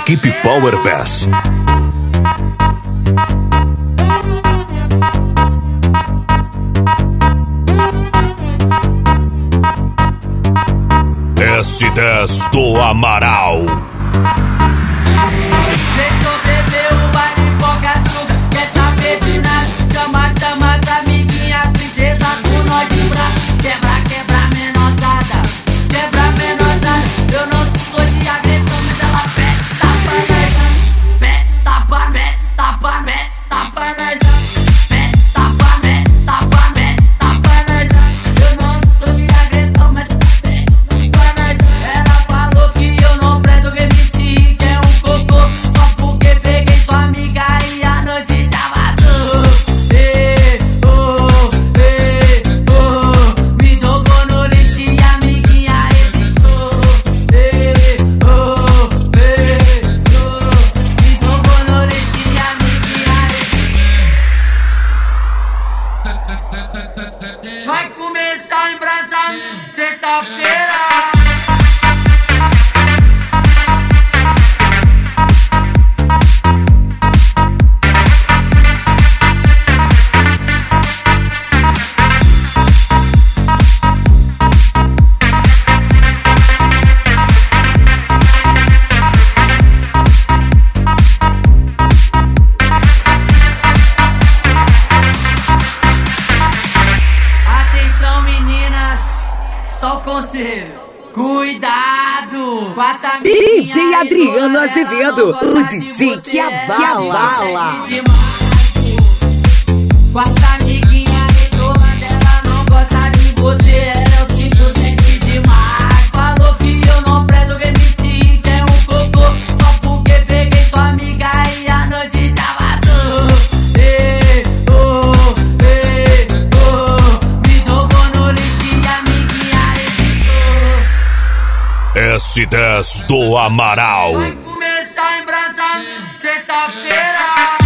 Equipe Power Pass. S10 do Amaral. Chama as amiguinhas, princesa com nós de braço. Quebra menosada, quebra menosada. Eu não sou de agressão, mas ela pede tapa nós. Pede tapa, pede tapa, pede tapa nós. Pede tapa, pede tapa, pede tapa nós. Eu não sou de agressão, mas pede tapa nós. Ela falou que eu não presto, que MC que é um cocô. Só porque peguei sua amiga e a noite já vazou. Me jogou no lixo e a amiguinha hesitou. Me jogou no lixo e a amiguinha hesitou. Vai começar a embrasar sexta-feira. Só conselho, cuidado com essa amiguinha. DJ Adriano Azevedo, o DJ que abala. Com essa amiguinha retorna dela, não gosta de você. Ela é o que tu sente demais. Falou que eu não presto, que MC que é um cocô. Só porque peguei sua amiga e a noite já vazou. Me jogou no lixo e a amiguinha hesitou. S10 do Amaral. Vai começar a embrasar sexta-feira.